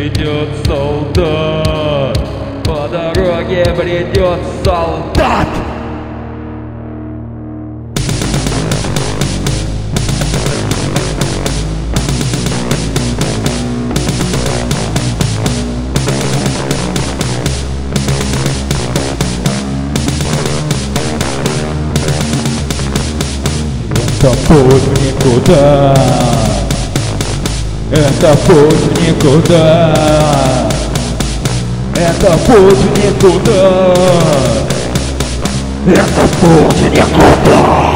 идет солдат, по дороге бредет солдат. Это путь в никуда, это путь в никуда, это путь в никуда, это путь в никуда.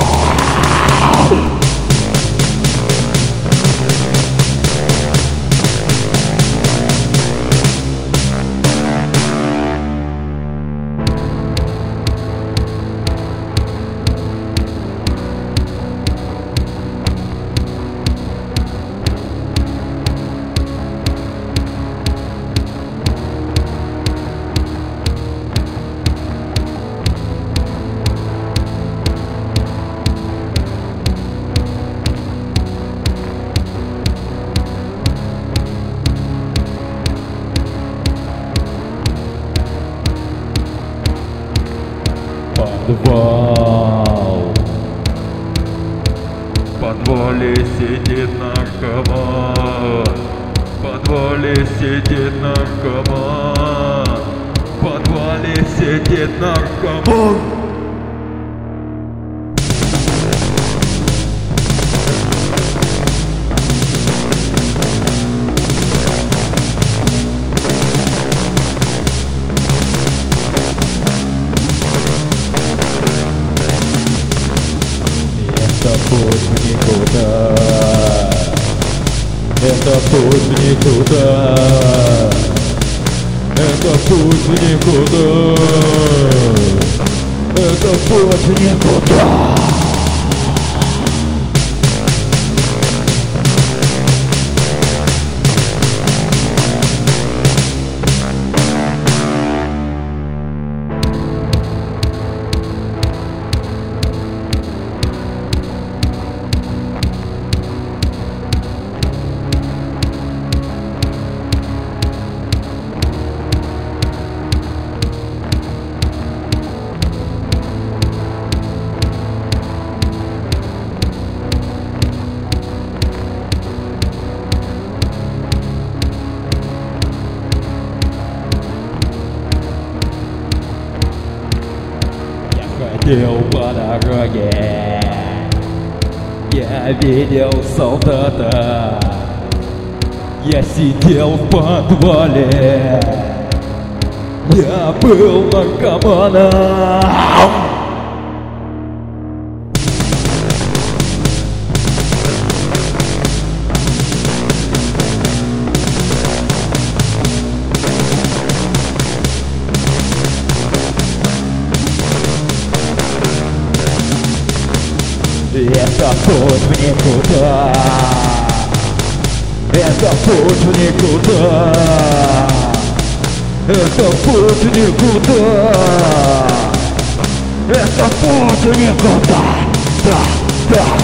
Подвал. В подвале сидит наркоман, в подвале сидит наркоман, в подвале сидит наркоман. Это путь в никуда, это путь в никуда, это путь в никуда, это путь в никуда. Ходил по дороге, я видел солдата, я сидел в подвале, я был наркоманом. Это путь в никуда, это путь в никуда, это путь в никуда, это путь в никуда, да, да.